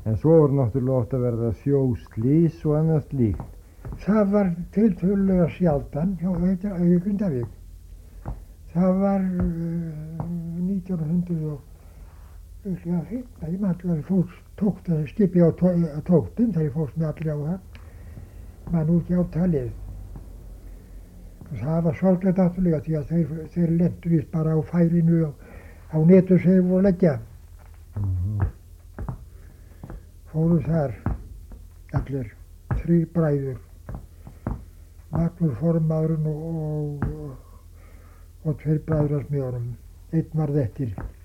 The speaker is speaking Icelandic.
En svo er náttúrulega oft að verða sjóslys og annað slíkt. Það var tiltölulega sjaldan hjá Grindavík. Það var 1900 og ég man alltaf fólk skipi á tóktum þegar ég fórst með allir á það. Man út í átalið. Og það var sorglegt náttúrulega því að þeir lentu vist bara á færinu á netu sem þeir voru að leggja. Fóru þar allir 3 bræður. Magnús formaðurinn og 2 bræður að smjörnum. Einn varð eftir.